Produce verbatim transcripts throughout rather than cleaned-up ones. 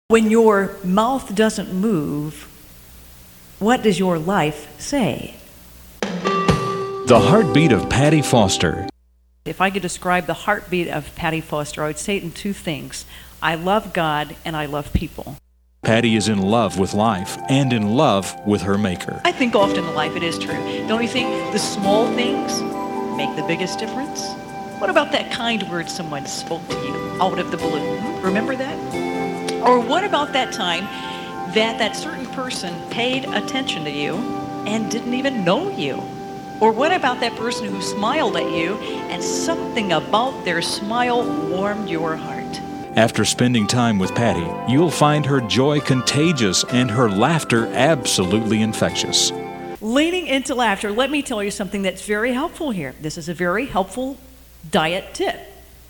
When your mouth doesn't move, what does your life say? The heartbeat of Patty Foster. If I could describe the heartbeat of Patty Foster, I would say it in two things. I love God and I love people. Patty is in love with life and in love with her Maker. I think often in life it is true. Don't you think the small things make the biggest difference? What about that kind word someone spoke to you out of the blue? Remember that? Or what about that time that that certain person paid attention to you and didn't even know you? Or what about that person who smiled at you and something about their smile warmed your heart? After spending time with Patty, you'll find her joy contagious and her laughter absolutely infectious. Leaning into laughter, let me tell you something that's very helpful here. This is a very helpful diet tip.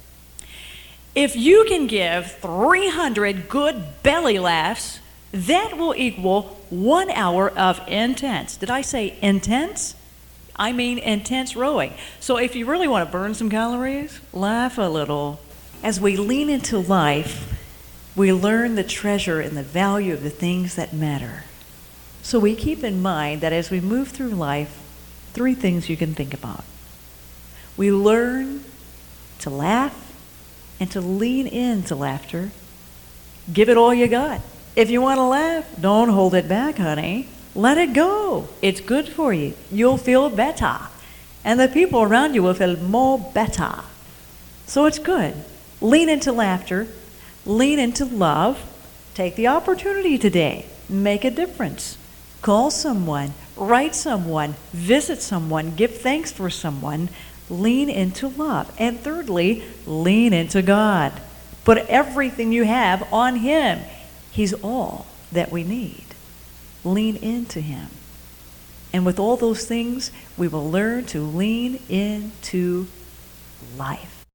If you can give three hundred good belly laughs, that will equal one hour of intense. Did I say intense? I mean intense rowing. So if you really want to burn some calories, laugh a little. As we lean into life, we learn the treasure and the value of the things that matter. So we keep in mind that as we move through life, three things you can think about. We learn to laugh and to lean into laughter. Give it all you got. If you want to laugh, don't hold it back, honey. Let it go. It's good for you. You'll feel better. And the people around you will feel more better. So it's good. Lean into laughter. Lean into love. Take the opportunity today. Make a difference. Call someone. Write someone. Visit someone. Give thanks for someone. Lean into love. And thirdly, lean into God. Put everything you have on Him. He's all that we need. Lean into Him. And with all those things, we will learn to lean into life.